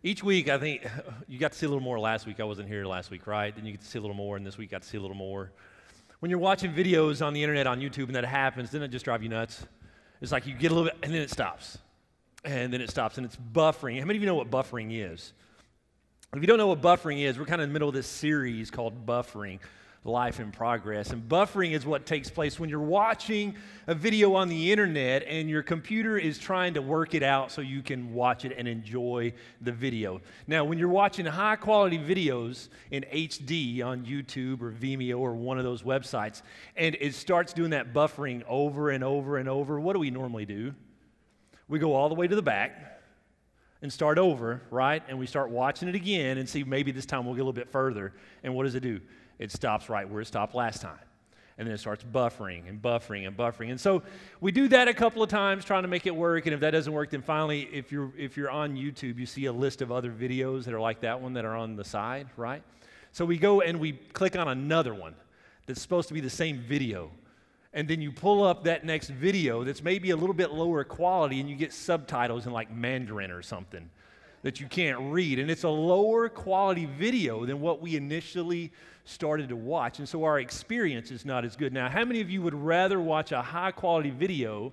Each week, I think you got to see a little more last week. I wasn't here last week, right? Then you get to see a little more, and this week got to see a little more. When you're watching videos on the internet, on YouTube, and that happens, doesn't it just drive you nuts? It's like you get a little bit, and then it stops. And then it stops, and it's buffering. How many of you know what buffering is? If you don't know what buffering is, we're kind of in the middle of this series called Buffering, Life in Progress. And buffering is what takes place when you're watching a video on the internet and your computer is trying to work it out so you can watch it and enjoy the video. Now, when you're watching high quality videos in HD on YouTube or Vimeo or one of those websites, and it starts doing that buffering over and over and over, what do we normally do? We go all the way to the back and start over, right? And we start watching it again and see maybe this time we'll get a little bit further. And what does it do? It stops right where it stopped last time. And then it starts buffering and buffering and buffering. And so we do that a couple of times trying to make it work. And if that doesn't work, then finally, if you're on YouTube, you see a list of other videos that are like that one that are on the side, right? So we go and we click on another one that's supposed to be the same video. And then you pull up that next video that's maybe a little bit lower quality and you get subtitles in like Mandarin or something that you can't read. And it's a lower quality video than what we initially started to watch. And so our experience is not as good. Now, how many of you would rather watch a high quality video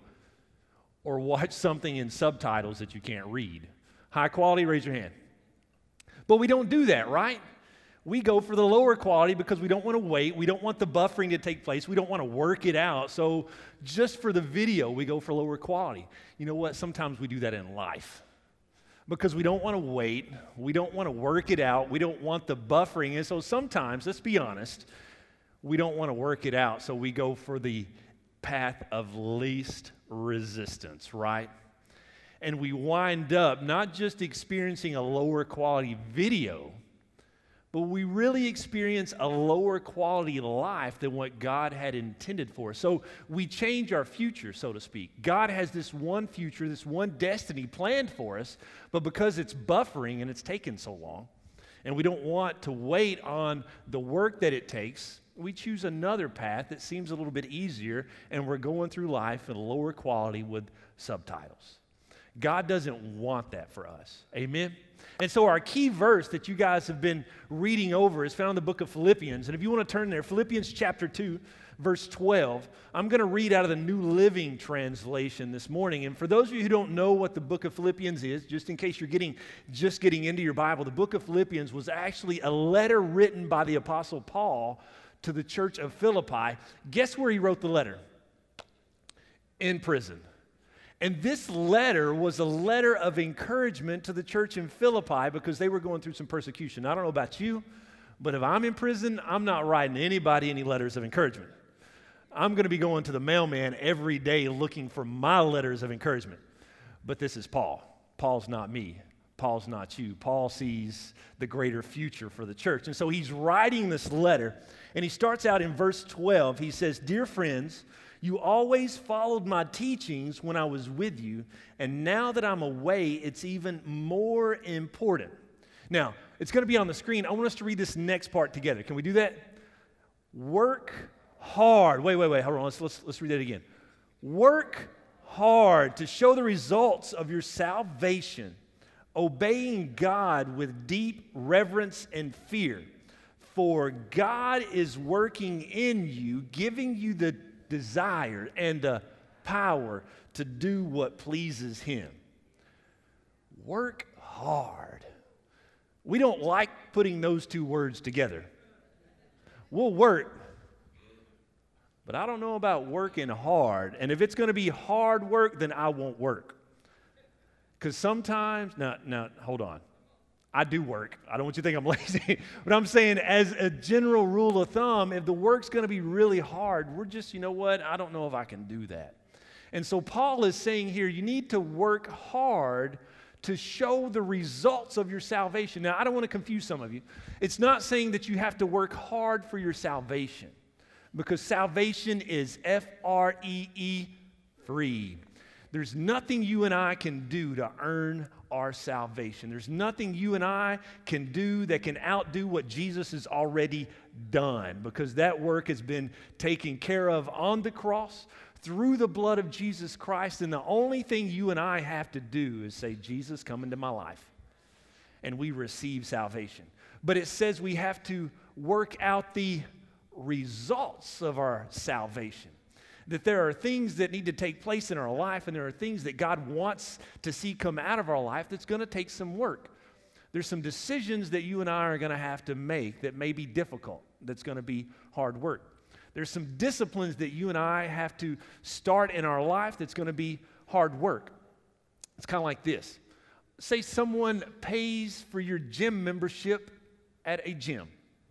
or watch something in subtitles that you can't read? High quality, raise your hand. But we don't do that, right? We go for the lower quality because we don't want to wait. We don't want the buffering to take place. We don't want to work it out. So just for the video, we go for lower quality. You know what? Sometimes we do that in life because we don't want to wait. We don't want to work it out. We don't want the buffering. And so sometimes, let's be honest, we don't want to work it out. So we go for the path of least resistance, right? And we wind up not just experiencing a lower quality video, but we really experience a lower quality life than what God had intended for us. So we change our future, so to speak. God has this one future, this one destiny planned for us, but because it's buffering and it's taken so long, and we don't want to wait on the work that it takes, we choose another path that seems a little bit easier, and we're going through life in lower quality with subtitles. God doesn't want that for us. Amen? And so our key verse that you guys have been reading over is found in the book of Philippians. And if you want to turn there, Philippians chapter 2, verse 12, I'm going to read out of the New Living Translation this morning. And for those of you who don't know what the book of Philippians is, just in case you're just getting into your Bible, the book of Philippians was actually a letter written by the Apostle Paul to the church of Philippi. Guess where he wrote the letter? In prison. And this letter was a letter of encouragement to the church in Philippi because they were going through some persecution. I don't know about you, but if I'm in prison, I'm not writing anybody any letters of encouragement. I'm going to be going to the mailman every day looking for my letters of encouragement. But this is Paul. Paul's not me. Paul's not you. Paul sees the greater future for the church. And so he's writing this letter, and he starts out in verse 12. He says, "Dear friends, you always followed my teachings when I was with you, and now that I'm away, it's even more important." Now, it's going to be on the screen. I want us to read this next part together. Can we do that? Work hard. Wait, hold on. Let's read that again. Work hard to show the results of your salvation, obeying God with deep reverence and fear. For God is working in you, giving you the desire and the power to do what pleases Him. Work hard. We don't like putting those two words together. We'll work, but I don't know about working hard. And if it's going to be hard work, then I won't work. Because sometimes, now, hold on. I do work. I don't want you to think I'm lazy. But I'm saying as a general rule of thumb, if the work's going to be really hard, we're just, you know what, I don't know if I can do that. And so Paul is saying here, you need to work hard to show the results of your salvation. Now, I don't want to confuse some of you. It's not saying that you have to work hard for your salvation, because salvation is F-R-E-E, free. There's nothing you and I can do to earn our salvation. There's nothing you and I can do that can outdo what Jesus has already done, because that work has been taken care of on the cross through the blood of Jesus Christ. And the only thing you and I have to do is say, "Jesus, come into my life." and we receive salvation. But it says we have to work out the results of our salvation. That there are things that need to take place in our life, and there are things that God wants to see come out of our life that's going to take some work. There's some decisions that you and I are going to have to make that may be difficult, that's going to be hard work. There's some disciplines that you and I have to start in our life that's going to be hard work. It's kind of like this. Say someone pays for your gym membership at a gym.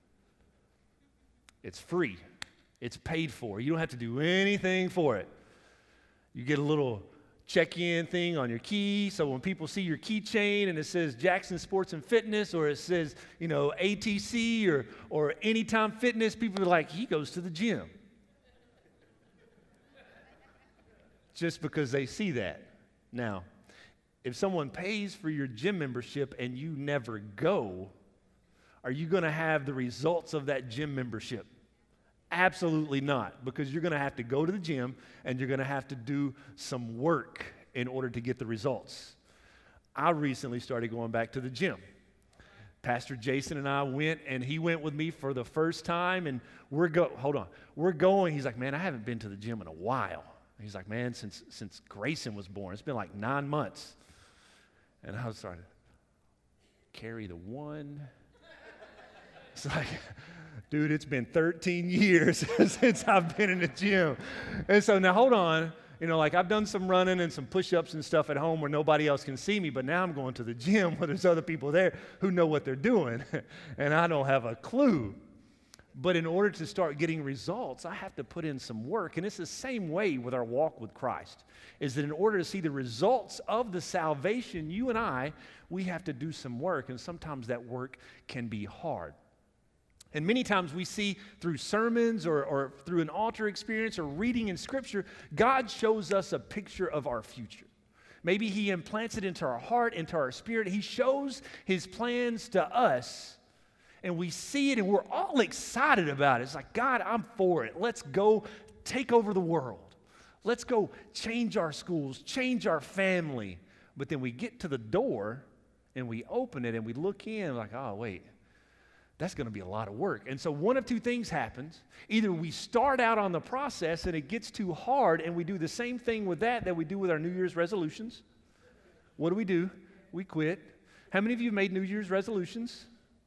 It's free. It's paid for. You don't have to do anything for it. You get a little check-in thing on your key, so when people see your keychain and it says Jackson Sports and Fitness, or it says, ATC or Anytime Fitness, people are like, he goes to the gym. Just because they see that. Now, if someone pays for your gym membership and you never go, are you going to have the results of that gym membership? Absolutely not, because you're going to have to go to the gym and you're going to have to do some work in order to get the results. I recently started going back to the gym. Pastor Jason and I went, and he went with me for the first time, and we're going. He's like, man, I haven't been to the gym in a while. He's like, man, since Grayson was born, it's been like 9 months. And I was starting to carry the one. It's like, dude, it's been 13 years since I've been in the gym. And so now hold on. I've done some running and some push-ups and stuff at home where nobody else can see me, but now I'm going to the gym where there's other people there who know what they're doing, and I don't have a clue. But in order to start getting results, I have to put in some work. And it's the same way with our walk with Christ, is that in order to see the results of the salvation, you and I, we have to do some work, and sometimes that work can be hard. And many times we see through sermons or through an altar experience or reading in Scripture, God shows us a picture of our future. Maybe He implants it into our heart, into our spirit. He shows His plans to us, and we see it, and we're all excited about it. It's like, God, I'm for it. Let's go take over the world. Let's go change our schools, change our family. But then we get to the door, and we open it, and we look in, like, oh, wait. That's going to be a lot of work. And so one of two things happens. Either we start out on the process and it gets too hard, and we do the same thing with that we do with our New Year's resolutions. What do? We quit. How many of you made New Year's resolutions?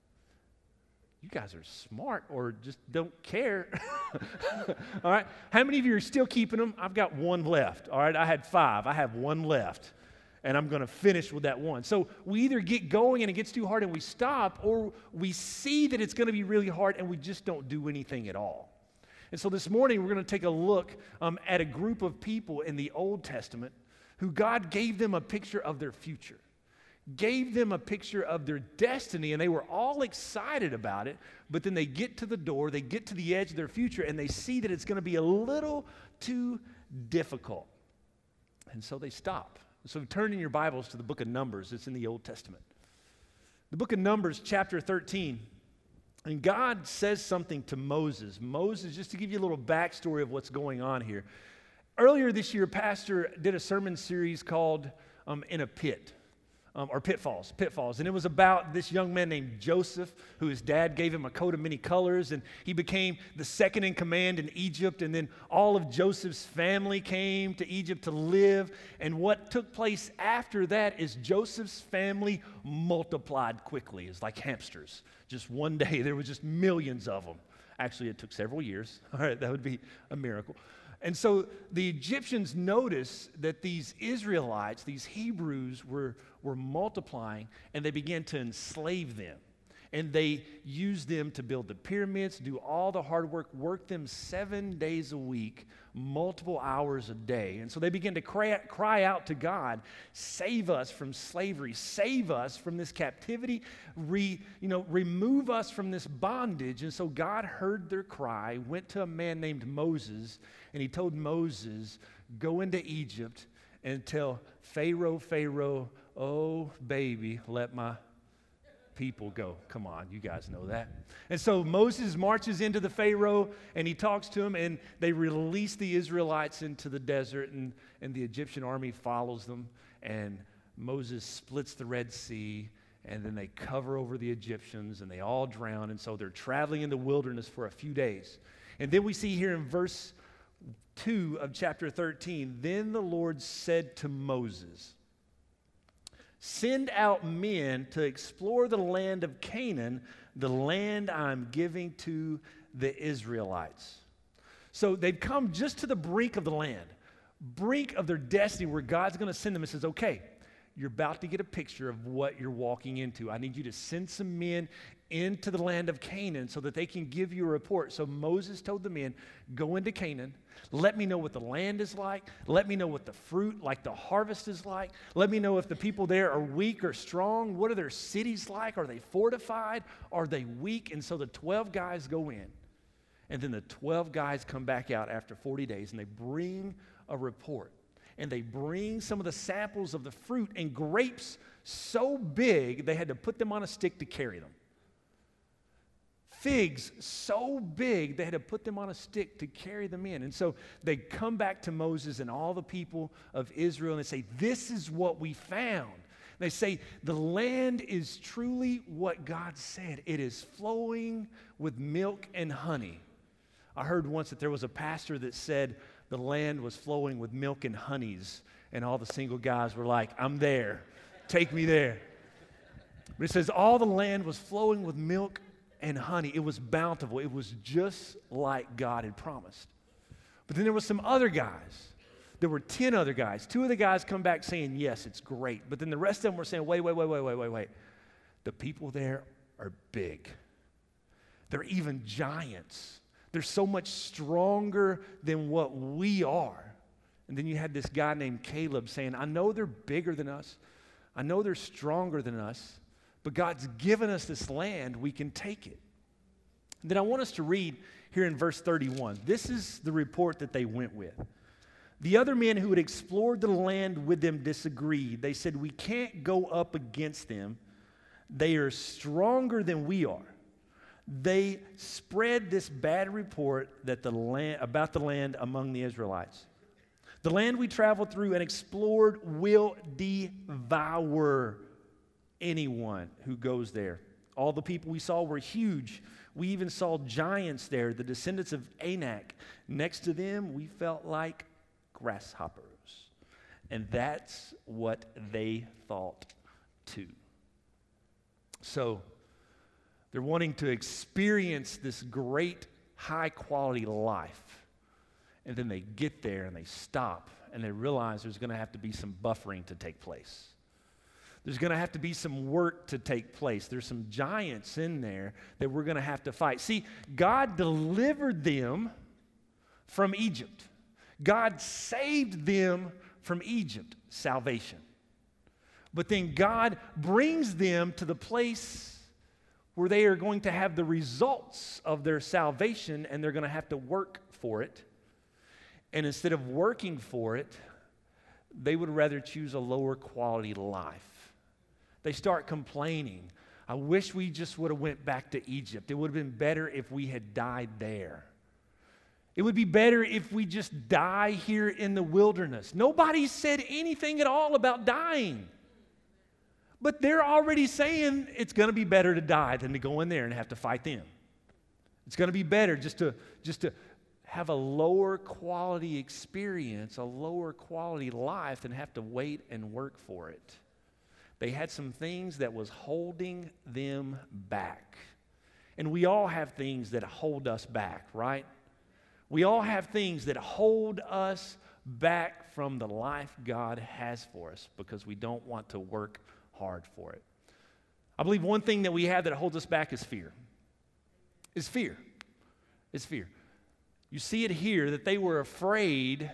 You guys are smart or just don't care. All right. How many of you are still keeping them? I've got one left. All right. I had 5. I have one left. And I'm going to finish with that one. So we either get going and it gets too hard and we stop, or we see that it's going to be really hard and we just don't do anything at all. And so this morning we're going to take a look at a group of people in the Old Testament who God gave them a picture of their future, gave them a picture of their destiny, and they were all excited about it, but then they get to the door, they get to the edge of their future, and they see that it's going to be a little too difficult. And so they stop. So turn in your Bibles to the book of Numbers. It's in the Old Testament. The book of Numbers, chapter 13. And God says something to Moses. Moses, just to give you a little backstory of what's going on here. Earlier this year, Pastor did a sermon series called In a Pit. Or Pitfalls. And it was about this young man named Joseph, who his dad gave him a coat of many colors, and he became the second in command in Egypt, and then all of Joseph's family came to Egypt to live, and what took place after that is Joseph's family multiplied quickly. It's like hamsters. Just one day, there were just millions of them. Actually, it took several years. All right, that would be a miracle. And so the Egyptians noticed that these Israelites, these Hebrews, were multiplying, and they began to enslave them. And they used them to build the pyramids, do all the hard work them 7 days a week, multiple hours a day. And so they began to cry out to God, save us from slavery, save us from this captivity, remove us from this bondage. And so God heard their cry, went to a man named Moses, and he told Moses, go into Egypt and tell Pharaoh, oh, baby, let my people go. Come on, you guys know that. And so Moses marches into the Pharaoh, and he talks to him, and they release the Israelites into the desert, and the Egyptian army follows them, and Moses splits the Red Sea, and then they cover over the Egyptians, and they all drown, and so they're traveling in the wilderness for a few days. And then we see here in verse 2 of chapter 13, then the Lord said to Moses, send out men to explore the land of Canaan, the land I'm giving to the Israelites. So they've come just to the brink of the land, brink of their destiny, where God's going to send them and says, okay, you're about to get a picture of what you're walking into. I need you to send some men into the land of Canaan so that they can give you a report. So Moses told the men, go into Canaan. Let me know what the land is like. Let me know what the fruit, like the harvest is like. Let me know if the people there are weak or strong. What are their cities like? Are they fortified? Are they weak? And so the 12 guys go in. And then the 12 guys come back out after 40 days and they bring a report. And they bring some of the samples of the fruit and grapes so big they had to put them on a stick to carry them. Figs so big they had to put them on a stick to carry them in. And so they come back to Moses and all the people of Israel and they say, this is what we found. They say, the land is truly what God said. It is flowing with milk and honey. I heard once that there was a pastor that said the land was flowing with milk and honeys, and all the single guys were like, I'm there. Take me there. But it says all the land was flowing with milk and honey. It was bountiful. It was just like God had promised. But then there were some other guys. There were 10 other guys. 2 of the guys come back saying, yes, it's great. But then the rest of them were saying, wait. The people there are big. They're even giants. They're so much stronger than what we are. And then you had this guy named Caleb saying, I know they're bigger than us. I know they're stronger than us. But God's given us this land. We can take it. And then I want us to read here in verse 31. This is the report that they went with. The other men who had explored the land with them disagreed. They said, we can't go up against them. They are stronger than we are. They spread this bad report that about the land among the Israelites. The land we traveled through and explored will devour anyone who goes there. All the people we saw were huge. We even saw giants there, the descendants of Anak. Next to them, we felt like grasshoppers. And that's what they thought too. So, they're wanting to experience this great, high-quality life. And then they get there and they stop and they realize there's going to have to be some buffering to take place. There's going to have to be some work to take place. There's some giants in there that we're going to have to fight. See, God delivered them from Egypt. God saved them from Egypt, salvation. But then God brings them to the place where they are going to have the results of their salvation and they're going to have to work for it. And instead of working for it, they would rather choose a lower quality life. They start complaining. I wish we just would have went back to Egypt. It would have been better if we had died there. It would be better if we just die here in the wilderness. Nobody said anything at all about dying. But they're already saying it's going to be better to die than to go in there and have to fight them. It's going to be better just to have a lower quality experience, a lower quality life, than have to wait and work for it. They had some things that was holding them back. And we all have things that hold us back, right? We all have things that hold us back from the life God has for us because we don't want to work hard for it. I believe one thing that we have that holds us back is fear. It's fear. It's fear. You see it here that they were afraid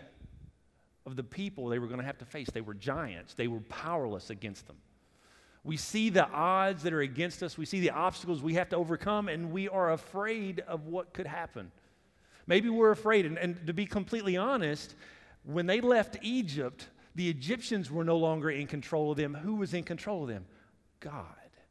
of the people they were going to have to face. They were giants. They were powerless against them. We see the odds that are against us. We see the obstacles we have to overcome, and we are afraid of what could happen. Maybe we're afraid. And to be completely honest, when they left Egypt, the Egyptians were no longer in control of them. Who was in control of them? God.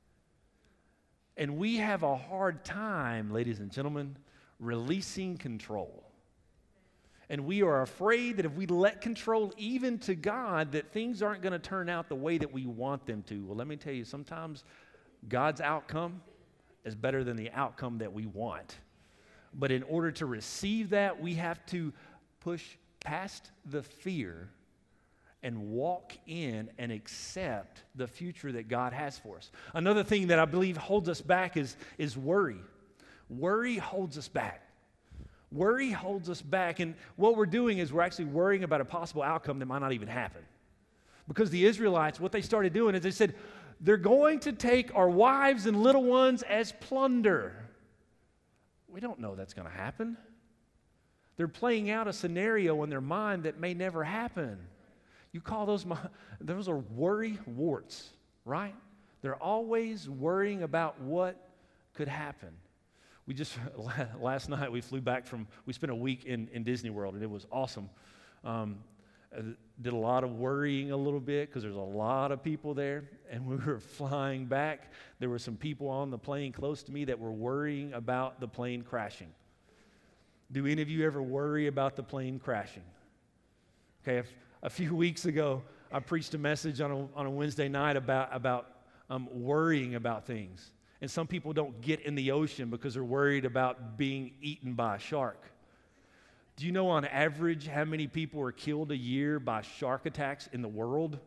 And we have a hard time, ladies and gentlemen, releasing control. And we are afraid that if we let control even to God, that things aren't going to turn out the way that we want them to. Well, let me tell you, sometimes God's outcome is better than the outcome that we want. But in order to receive that, we have to push past the fear and walk in and accept the future that God has for us. Another thing that I believe holds us back is worry. Worry holds us back. Worry holds us back, and what we're doing is we're actually worrying about a possible outcome that might not even happen. Because the Israelites, what they started doing is they said, they're going to take our wives and little ones as plunder. We don't know that's going to happen. They're playing out a scenario in their mind that may never happen. You call those are worry warts, right? They're always worrying about what could happen. Last night we spent a week in Disney World, and it was awesome. Did a lot of worrying a little bit because there's a lot of people there, and we were flying back. There were some people on the plane close to me that were worrying about the plane crashing. Do any of you ever worry about the plane crashing? Okay, a few weeks ago, I preached a message on a Wednesday night about worrying about things. And some people don't get in the ocean because they're worried about being eaten by a shark. Do you know on average how many people are killed a year by shark attacks in the world?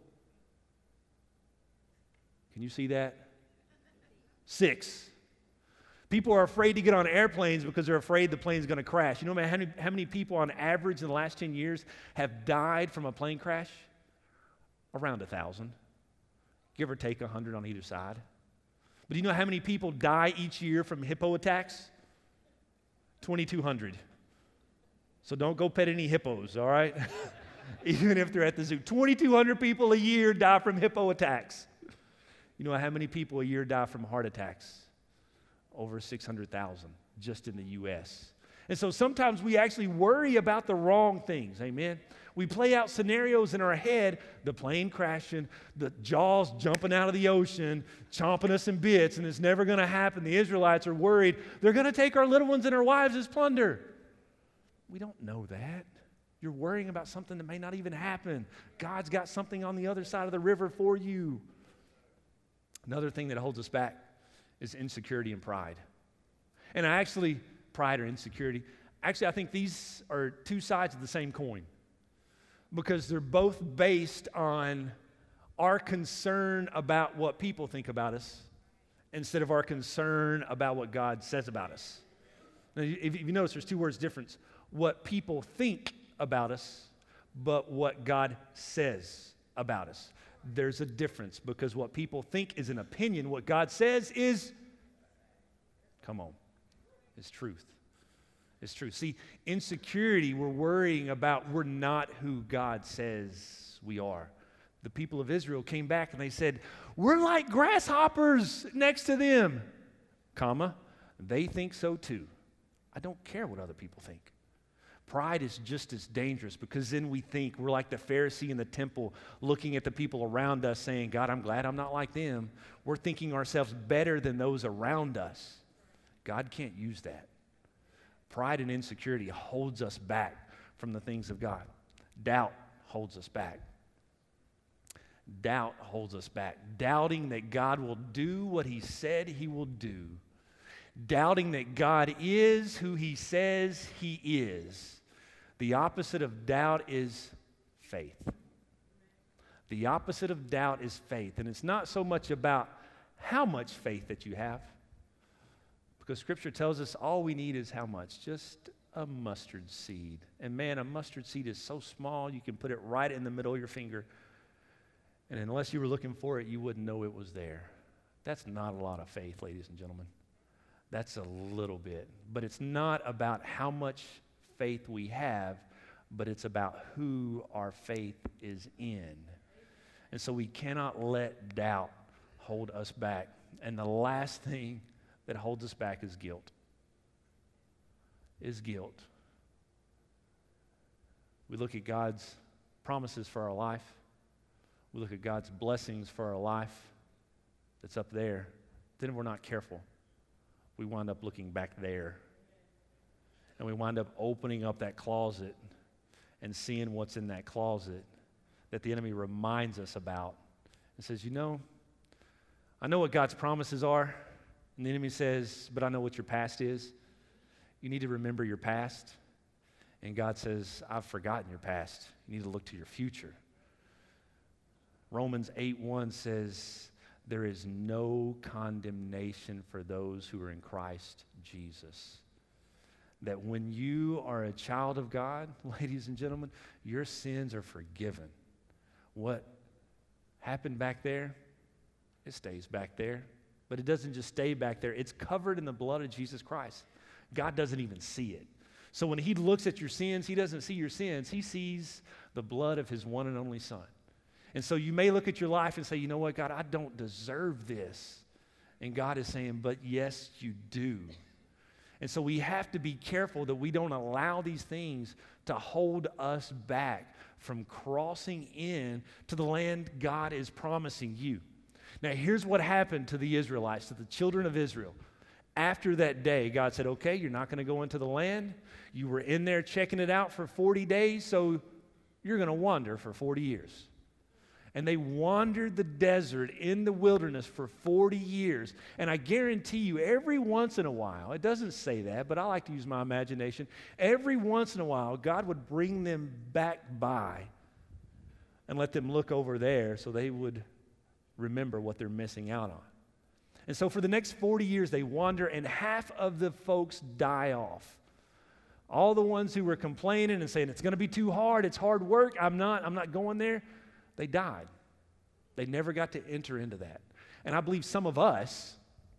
Can you see that? 6. People are afraid to get on airplanes because they're afraid the plane's going to crash. You know how many people on average in the last 10 years have died from a plane crash? Around 1,000. Give or take 100 on either side. But do you know how many people die each year from hippo attacks? 2,200. So don't go pet any hippos, all right? Even if they're at the zoo. 2,200 people a year die from hippo attacks. You know how many people a year die from heart attacks? Over 600,000 just in the U.S. And so sometimes we actually worry about the wrong things, amen? We play out scenarios in our head, the plane crashing, the jaws jumping out of the ocean, chomping us in bits, and it's never going to happen. The Israelites are worried. They're going to take our little ones and our wives as plunder. We don't know that. You're worrying about something that may not even happen. God's got something on the other side of the river for you. Another thing that holds us back is insecurity and pride. And pride or insecurity, I think these are two sides of the same coin. Because they're both based on our concern about what people think about us instead of our concern about what God says about us. Now, if you notice, there's 2 words difference. What people think about us, but what God says about us. There's a difference because what people think is an opinion. What God says is, is truth. It's true. See, insecurity, we're worrying about we're not who God says we are. The people of Israel came back and they said, we're like grasshoppers next to them, they think so too. I don't care what other people think. Pride is just as dangerous because then we think we're like the Pharisee in the temple looking at the people around us saying, God, I'm glad I'm not like them. We're thinking ourselves better than those around us. God can't use that. Pride and insecurity holds us back from the things of God. Doubt holds us back. Doubt holds us back. Doubting that God will do what He said He will do. Doubting that God is who He says He is. The opposite of doubt is faith. The opposite of doubt is faith. And it's not so much about how much faith that you have. Because Scripture tells us all we need is how much? Just a mustard seed. And man, a mustard seed is so small, you can put it right in the middle of your finger. And unless you were looking for it, you wouldn't know it was there. That's not a lot of faith, ladies and gentlemen. That's a little bit. But it's not about how much faith we have, but it's about who our faith is in. And so we cannot let doubt hold us back. And the last thing that holds us back is guilt. Guilt. We look at God's promises for our life. We look at God's blessings for our life that's up there. Then we're not careful. We wind up looking back there. And we wind up opening up that closet and seeing what's in that closet that the enemy reminds us about and says, I know what God's promises are. And the enemy says, but I know what your past is. You need to remember your past. And God says, I've forgotten your past. You need to look to your future. Romans 8:1 says, there is no condemnation for those who are in Christ Jesus. That when you are a child of God, ladies and gentlemen, your sins are forgiven. What happened back there, it stays back there. But it doesn't just stay back there. It's covered in the blood of Jesus Christ. God doesn't even see it. So when he looks at your sins, he doesn't see your sins. He sees the blood of his one and only Son. And so you may look at your life and say, you know what, God, I don't deserve this. And God is saying, but yes, you do. And so we have to be careful that we don't allow these things to hold us back from crossing in to the land God is promising you. Now, here's what happened to the Israelites, to the children of Israel. After that day, God said, okay, you're not going to go into the land. You were in there checking it out for 40 days, so you're going to wander for 40 years. And they wandered the desert in the wilderness for 40 years. And I guarantee you, every once in a while, it doesn't say that, but I like to use my imagination. Every once in a while, God would bring them back by and let them look over there so they would remember what they're missing out on. And so for the next 40 years, they wander, and half of the folks die off. All the ones who were complaining and saying, it's going to be too hard, it's hard work, I'm not going there, they died. They never got to enter into that. And I believe some of us,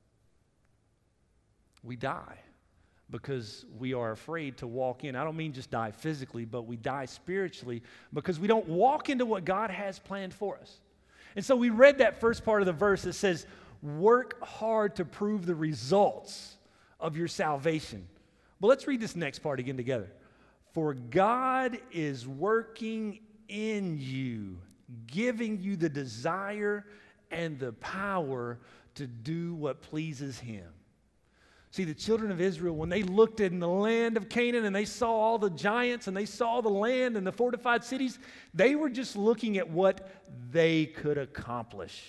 we die because we are afraid to walk in. I don't mean just die physically, but we die spiritually because we don't walk into what God has planned for us. And so we read that first part of the verse that says, work hard to prove the results of your salvation. But let's read this next part again together. For God is working in you, giving you the desire and the power to do what pleases Him. See, the children of Israel, when they looked in the land of Canaan and they saw all the giants and they saw the land and the fortified cities, they were just looking at what they could accomplish,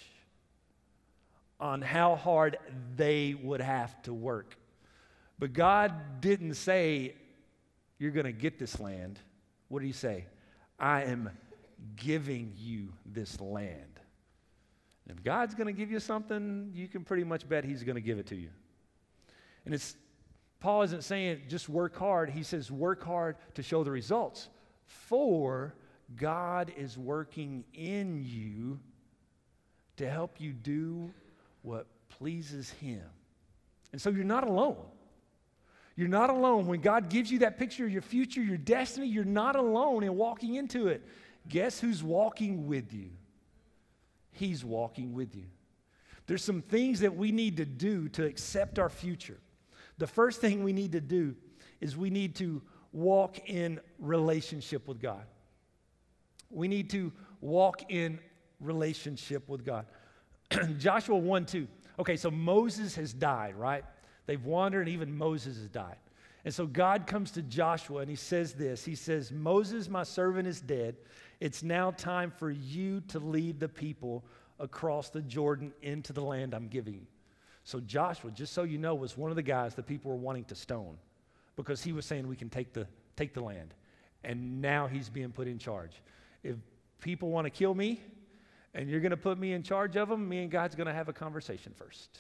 on how hard they would have to work. But God didn't say, you're going to get this land. What did He say? I am giving you this land. And if God's going to give you something, you can pretty much bet He's going to give it to you. And Paul isn't saying just work hard. He says work hard to show the results. For God is working in you to help you do what pleases Him. And so you're not alone. You're not alone. When God gives you that picture of your future, your destiny, you're not alone in walking into it. Guess who's walking with you? He's walking with you. There's some things that we need to do to accept our future. The first thing we need to do is we need to walk in relationship with God. We need to walk in relationship with God. Joshua 1:2. Okay, so Moses has died, right? They've wandered, and even Moses has died. And so God comes to Joshua, and he says this. He says, Moses, my servant, is dead. It's now time for you to lead the people across the Jordan into the land I'm giving you. So Joshua, just so you know, was one of the guys that people were wanting to stone because he was saying we can take the land. And now he's being put in charge. If people want to kill me and you're going to put me in charge of them, me and God's going to have a conversation first.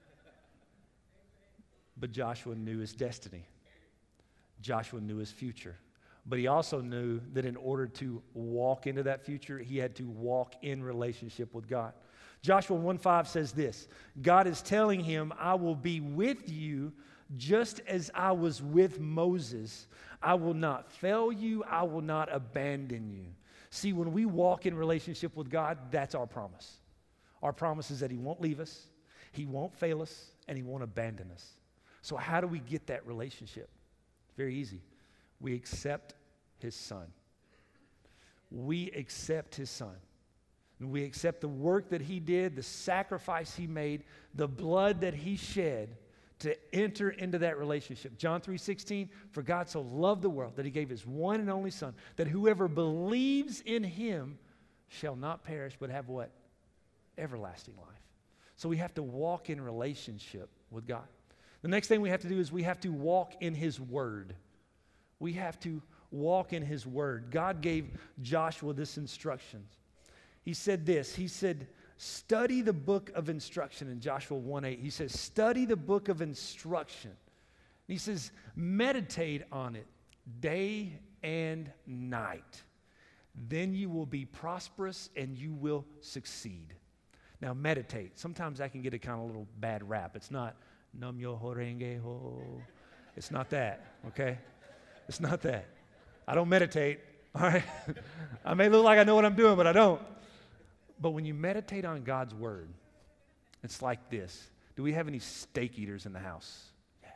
But Joshua knew his destiny. Joshua knew his future. But he also knew that in order to walk into that future, he had to walk in relationship with God. Joshua 1:5 says this, God is telling him, I will be with you just as I was with Moses. I will not fail you. I will not abandon you. See, when we walk in relationship with God, that's our promise. Our promise is that He won't leave us, He won't fail us, and He won't abandon us. So how do we get that relationship? Very easy. We accept His Son. We accept His Son. And we accept the work that He did, the sacrifice He made, the blood that He shed to enter into that relationship. John 3:16, for God so loved the world that he gave his one and only Son, that whoever believes in him shall not perish, but have what? Everlasting life. So we have to walk in relationship with God. The next thing we have to do is we have to walk in his word. We have to walk in his word. God gave Joshua this instructions. He said this, he said, study the book of instruction in Joshua 1:8. He says, study the book of instruction. He says, meditate on it day and night. Then you will be prosperous and you will succeed. Now, meditate. Sometimes that can get a kind of little bad rap. It's not nam yo horenge ho. It's not that, okay? It's not that. I don't meditate, all right? I may look like I know what I'm doing, but I don't. But when you meditate on God's word, it's like this. Do we have any steak eaters in the house?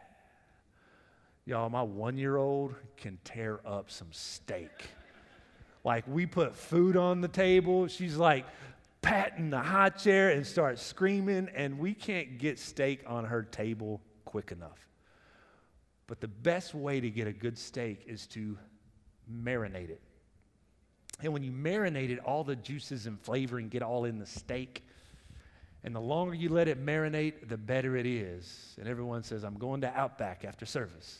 Yeah. Y'all, my 1-year-old can tear up some steak. Like, we put food on the table. She's like patting the high chair and starts screaming, and we can't get steak on her table quick enough. But the best way to get a good steak is to marinate it. And when you marinate it, all the juices and flavoring get all in the steak. And the longer you let it marinate, the better it is. And everyone says, I'm going to Outback after service.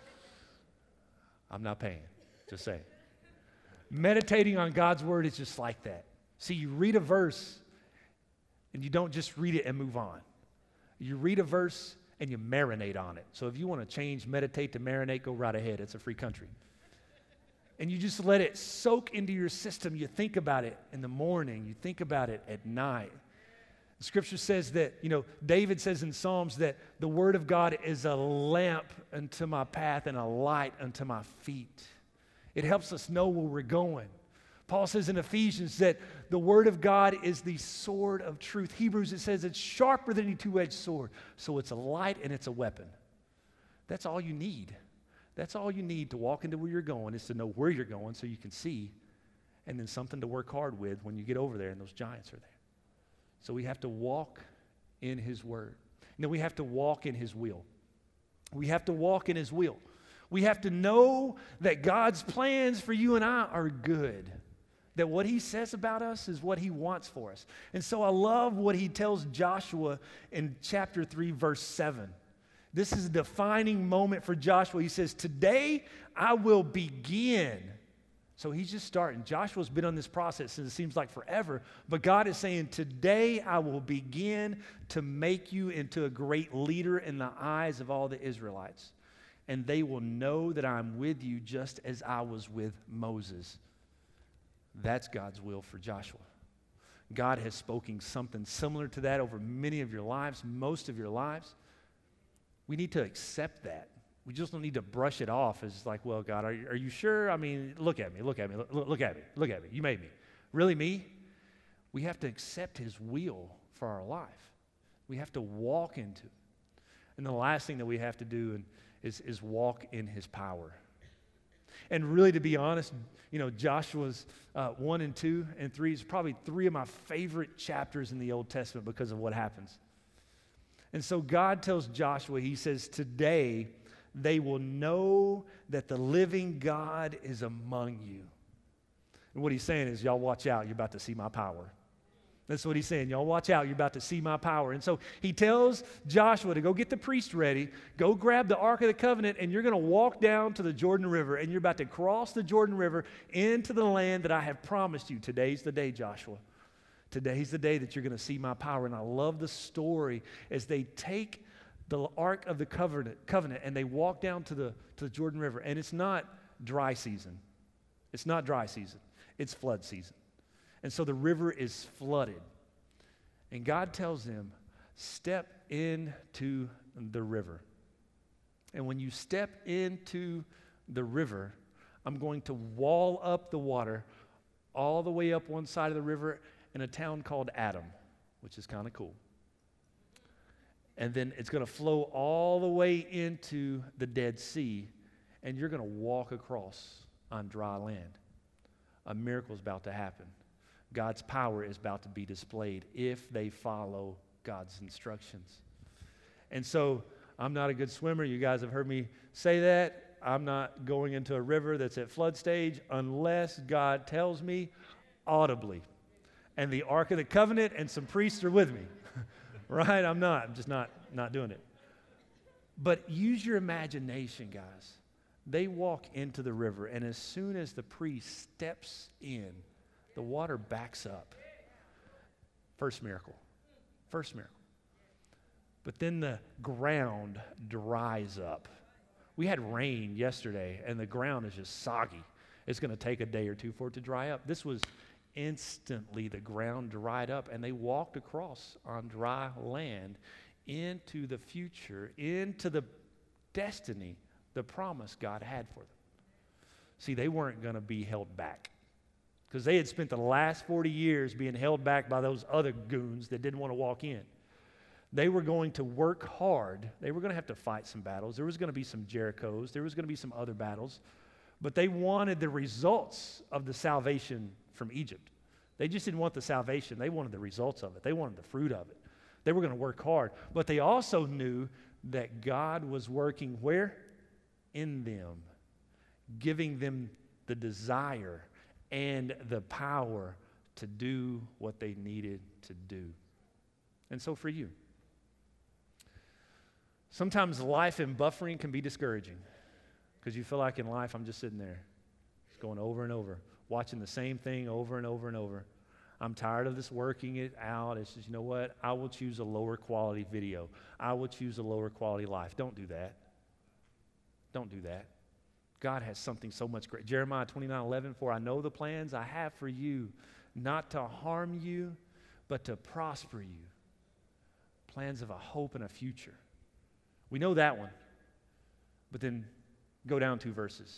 I'm not paying, just saying. Meditating on God's word is just like that. See, you read a verse, and you don't just read it and move on. You read a verse, and you marinate on it. So if you want to change meditate to marinate, go right ahead. It's a free country. And you just let it soak into your system. You think about it in the morning. You think about it at night. The scripture says that, David says in Psalms that the word of God is a lamp unto my path and a light unto my feet. It helps us know where we're going. Paul says in Ephesians that the word of God is the sword of truth. Hebrews, it says it's sharper than any two-edged sword. So it's a light and it's a weapon. That's all you need. That's all you need to walk into where you're going, is to know where you're going so you can see, and then something to work hard with when you get over there and those giants are there. So we have to walk in his word. And then we have to walk in his will. We have to walk in his will. We have to know that God's plans for you and I are good. That what he says about us is what he wants for us. And so I love what he tells Joshua in chapter 3, verse 7. This is a defining moment for Joshua. He says, today I will begin. So he's just starting. Joshua's been on this process since it seems like forever. But God is saying, today I will begin to make you into a great leader in the eyes of all the Israelites. And they will know that I'm with you just as I was with Moses. That's God's will for Joshua. God has spoken something similar to that over many of your lives, most of your lives. We need to accept that. We just don't need to brush it off as like, well, God, are you sure? I mean, look at me, look at me, look at me, look at me. You made me. Really, me? We have to accept his will for our life. We have to walk into it. And the last thing that we have to do is walk in his power. And really, to be honest, Joshua's 1 and 2 and 3 is probably 3 of my favorite chapters in the Old Testament because of what happens. And so God tells Joshua, he says, today they will know that the living God is among you. And what he's saying is, y'all watch out, you're about to see my power. That's what he's saying. Y'all watch out, you're about to see my power. And so he tells Joshua to go get the priest ready, go grab the Ark of the Covenant, and you're going to walk down to the Jordan River, and you're about to cross the Jordan River into the land that I have promised you. Today's the day, Joshua. Today's the day that you're going to see my power. And I love the story as they take the Ark of the Covenant and they walk down to the Jordan River. And it's not dry season. It's not dry season. It's flood season. And so the river is flooded. And God tells them, step into the river. And when you step into the river, I'm going to wall up the water all the way up one side of the river in a town called Adam, which is kind of cool. And then it's going to flow all the way into the Dead Sea, and you're going to walk across on dry land. A miracle is about to happen. God's power is about to be displayed if they follow God's instructions. And so I'm not a good swimmer. You guys have heard me say that. I'm not going into a river that's at flood stage unless God tells me audibly. And the Ark of the Covenant and some priests are with me. Right? I'm just not doing it. But use your imagination, guys. They walk into the river, and as soon as the priest steps in, the water backs up. First miracle. First miracle. But then the ground dries up. We had rain yesterday, and the ground is just soggy. It's going to take a day or two for it to dry up. This was instantly the ground dried up, and they walked across on dry land into the future, into the destiny, the promise God had for them. See, they weren't going to be held back because they had spent the last 40 years being held back by those other goons that didn't want to walk in. They were going to work hard. They were going to have to fight some battles. There was going to be some Jerichos. There was going to be some other battles. But they wanted the results of the salvation from Egypt. They just didn't want the salvation. They wanted the results of it. They wanted the fruit of it. They were going to work hard. But they also knew that God was working where? In them, giving them the desire and the power to do what they needed to do. And so for you, sometimes life in buffering can be discouraging because you feel like in life I'm just sitting there, just going over and over, watching the same thing over and over and over. I'm tired of this working it out. It's just, you know what? I will choose a lower quality video. I will choose a lower quality life. Don't do that. Don't do that. God has something so much great. Jeremiah 29:11, for I know the plans I have for you, not to harm you, but to prosper you. Plans of a hope and a future. We know that one. But then go down 2 verses.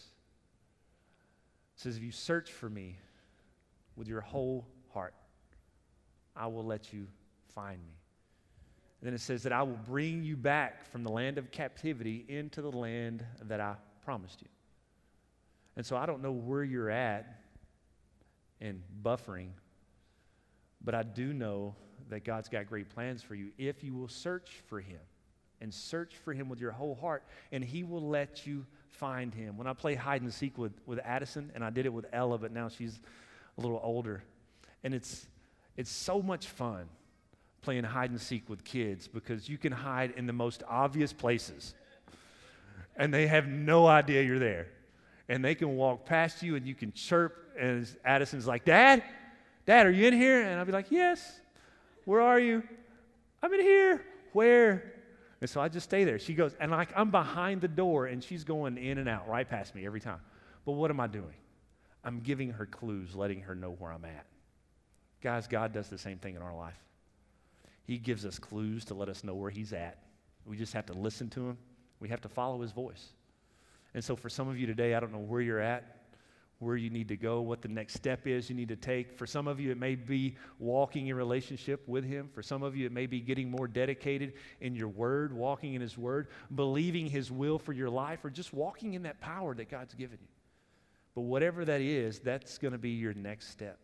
It says, if you search for me with your whole heart, I will let you find me. And then it says that I will bring you back from the land of captivity into the land that I promised you. And so I don't know where you're at in buffering, but I do know that God's got great plans for you if you will search for him and search for him with your whole heart, and he will let you find him. When I play hide and seek with Addison, and I did it with Ella, but now she's a little older, and it's so much fun playing hide and seek with kids because you can hide in the most obvious places, and they have no idea you're there. And they can walk past you, and you can chirp, and Addison's like, Dad, are you in here? And I'll be like, yes. Where are you? I'm in here. Where? And so I just stay there. She goes, and like I'm behind the door, and she's going in and out right past me every time. But what am I doing? I'm giving her clues, letting her know where I'm at. Guys, God does the same thing in our life. He gives us clues to let us know where he's at. We just have to listen to him. We have to follow his voice. And so for some of you today, I don't know where you're at, where you need to go, what the next step is you need to take. For some of you, it may be walking in relationship with him. For some of you, it may be getting more dedicated in your word, walking in his word, believing his will for your life, or just walking in that power that God's given you. But whatever that is, that's going to be your next step.